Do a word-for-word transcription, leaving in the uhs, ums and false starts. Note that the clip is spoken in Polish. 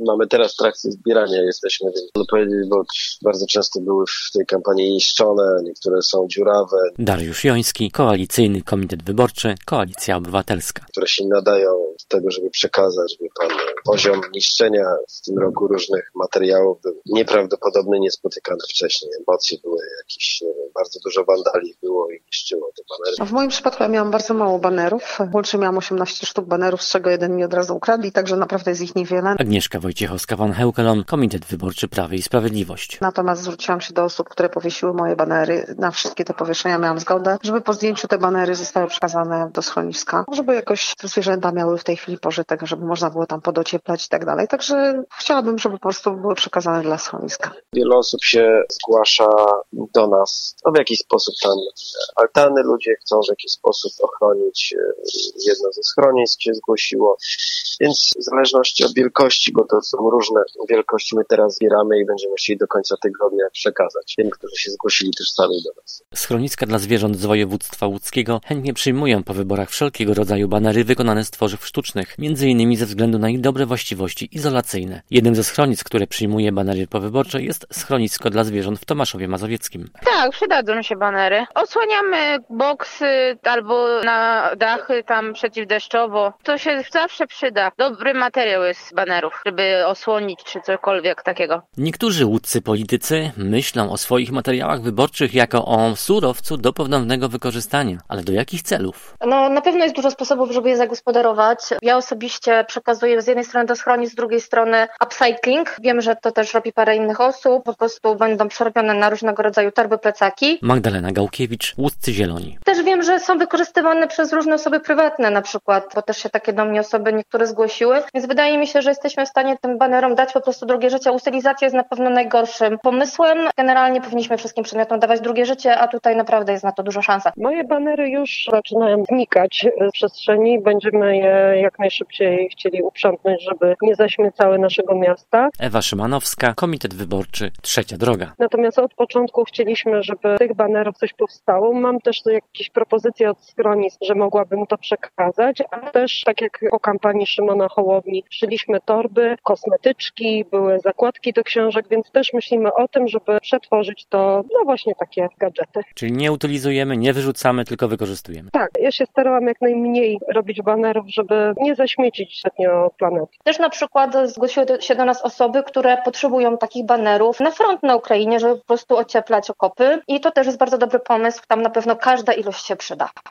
Mamy teraz w trakcie zbierania jesteśmy, więc można powiedzieć, bo bardzo często były w tej kampanii niszczone, niektóre są dziurawe. Dariusz Joński, Koalicyjny Komitet Wyborczy, Koalicja Obywatelska. Które się nadają do tego, żeby przekazać, wie pan, poziom niszczenia w tym roku różnych materiałów był nieprawdopodobny, niespotykany wcześniej. Emocje były jakieś, nie wiem, bardzo dużo wandali było i niszczyło te banery. W moim przypadku ja miałam bardzo mało banerów. Łącznie miałam osiemnaście sztuk banerów, z czego jeden mi od razu ukradli, także naprawdę jest ich niewiele. Agnieszka Wojciechowska-Van Heukelom, Komitet Wyborczy Prawo i Sprawiedliwość. Natomiast zwróciłam się do osób, które powiesiły moje banery. Na wszystkie te powieszenia miałam zgodę, żeby po zdjęciu te banery zostały przekazane do schroniska, żeby jakoś te zwierzęta miały w tej chwili pożytek, żeby można było tam podocieplać i tak dalej. Także chciałabym, żeby po prostu były przekazane dla schroniska. Wiele osób się zgłasza do nas, no w jakiś sposób tam altany ludzie chcą w jakiś sposób ochronić. Jedno ze schronisk się zgłosiło, więc w zależności od wielkości, bo to są różne wielkości, my teraz zbieramy i będziemy chcieli do końca tygodnia przekazać tym, którzy się zgłosili też sami do nas. Schroniska dla zwierząt z województwa łódzkiego chętnie przyjmują po wyborach wszelkiego rodzaju banery wykonane z tworzyw sztucznych, między innymi ze względu na ich dobre właściwości izolacyjne. Jednym ze schronisk, które przyjmuje banery powyborcze, jest schronisko dla zwierząt w Tomaszowie Mazowieckim. Tak, przydadzą się banery. Osłaniamy boksy albo na dachy tam przeciwdeszczowo. To się zawsze przyda. Dobry materiał jest z banerów, żeby osłonić czy cokolwiek takiego. Niektórzy łódzcy politycy myślą o swoich materiałach wyborczych jako o surowcu do ponownego wykorzystania. Ale do jakich celów? No na pewno jest dużo sposobów, żeby je zagospodarować. Ja osobiście przekazuję z jednej strony do schronisk, z drugiej strony upcycling. Wiem, że to też robi parę innych osób. Po prostu będą przerobione na różnego rodzaju torby, plecaki. Magdalena Gałkiewicz, Łódzcy Zieloni. Też wiem, że są wykorzystywane przez różne osoby prywatne na przykład, bo też się takie do mnie osoby niektóre zgłosiły. Więc wydaje mi się, że jesteśmy w stanie tym banerom dać po prostu drugie życie. Ustylizacja jest na pewno najgorszym pomysłem. Generalnie powinniśmy wszystkim przedmiotom dawać drugie życie, a tutaj naprawdę jest na to duża szansa. Moje banery już zaczynają znikać z przestrzeni. Będziemy je jak najszybciej chcieli uprzątnąć, żeby nie zaśmiecały naszego miasta. Ewa Szymanowska, Komitet Wyborczy Trzecia Droga. Natomiast od początku chcieliśmy, żeby z tych banerów coś powstało. Mam też jakieś propozycje od schronisk, że mogłabym to przekazać, a też tak jak po kampanii Szymona Hołowni szyliśmy torby, kosmetyczki, były zakładki do książek, więc też myślimy o tym, żeby przetworzyć to no właśnie takie gadżety. Czyli nie utylizujemy, nie wyrzucamy, tylko wykorzystujemy. Tak, ja się starałam jak najmniej robić banerów, żeby nie zaśmiecić zbytnio planety. Też na przykład zgłosiły się do nas osoby, które potrzebują takich banerów na front na Ukrainie, żeby po prostu ocieplać okopy i to też jest bardzo dobry pomysł, tam na pewno każda ilość się przyda.